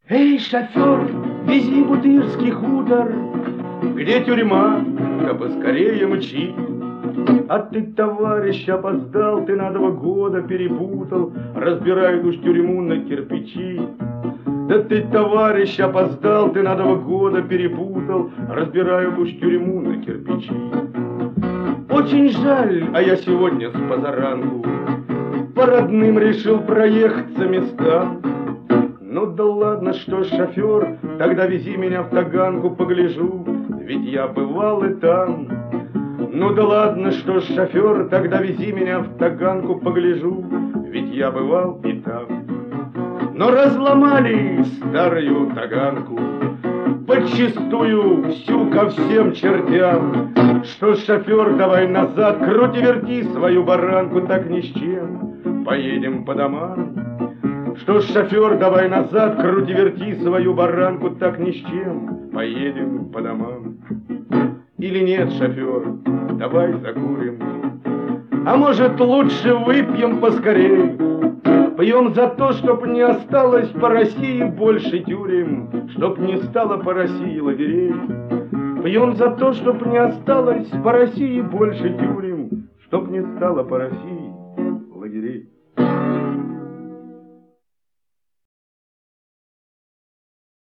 Эй, шофер, вези Бутырский хутор, где тюрьма, да поскорее мчи. А ты, товарищ, опоздал, ты на 2 года перепутал, разбирают уж тюрьму на кирпичи. Да ты, товарищ, опоздал, ты на 2 года перепутал, разбирают уж тюрьму на кирпичи. Очень жаль, а я сегодня с позаранку по родным решил проехаться местам. Ну да ладно, что ж, шофер, тогда вези меня в Таганку, погляжу, ведь я бывал и там. Ну да ладно, что ж, шофер, тогда вези меня в Таганку, погляжу, ведь я бывал и там. Но разломали старую Таганку, подчистую всю ко всем чертям. Что ж, шофер, давай назад, крути-верти свою баранку, так ни с чем поедем по домам. Что ж, шофер, давай назад, крути-верти свою баранку, так ни с чем поедем по домам. Или нет, шофер, давай закурим, а может лучше выпьем поскорей. Пьем за то, чтоб не осталось по России больше тюрем, чтоб не стало по России лагерей. Пьем за то, чтоб не осталось по России больше тюрем, чтоб не стало по России